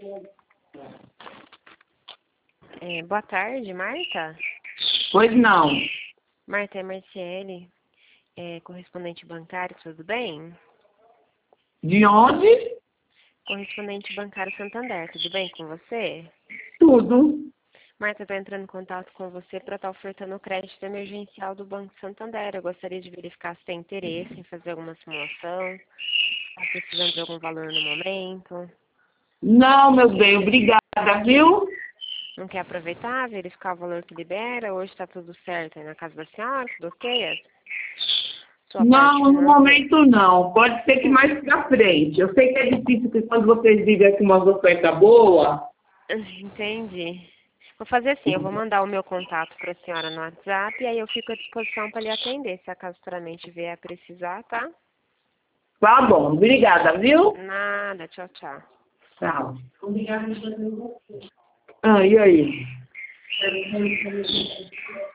Boa tarde, Marta. Pois não. Marta, é Marciele, correspondente bancário, tudo bem? De onde? Correspondente bancário Santander, tudo bem com você? Tudo. Marta, estou entrando em contato com você para estar ofertando o crédito emergencial do Banco Santander. Eu gostaria de verificar se tem interesse em fazer alguma simulação, está precisando de algum valor no momento. Não, meu bem, obrigada, viu? Não quer aproveitar, verificar o valor que libera? Hoje está tudo certo aí na casa da senhora, tudo ok? Sua parte Não, no financeira. momento não. Pode ser que mais pra frente. Eu sei que é difícil que quando vocês dizem aqui umas ofertas boas. Entendi. Vou fazer assim, eu vou mandar o meu contato para a senhora no WhatsApp e aí eu fico à disposição para lhe atender, se acaso futuramente vier a precisar, tá? Tá bom, obrigada, viu? Nada, tchau, tchau. Tchau. Ah, e aí?